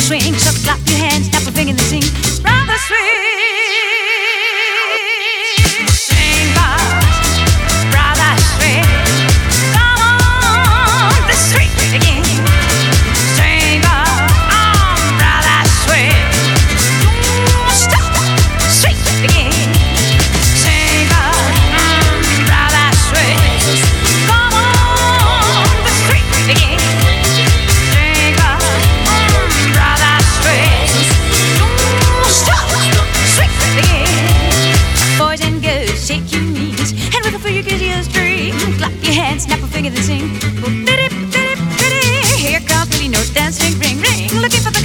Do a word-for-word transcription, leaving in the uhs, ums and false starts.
swing. So clap your hands, snap a finger and sing. Rather sweet. Sing, boys, rather sweet. Come on, the street again. Sing, boys, I'm rather sweet. Don't stop, street again. Sing, boys, I'm rather sweet. Come on, the street again. Sing, boys, I'm rather sweet. Don't stop, street again. Boys and girls, shake your knees and wiggle for your giddiest dream. Clap your hands, snap a finger, then sing. Biddy, biddy, biddy. Here comes Billy, no dancing, ring, ring. Looking for the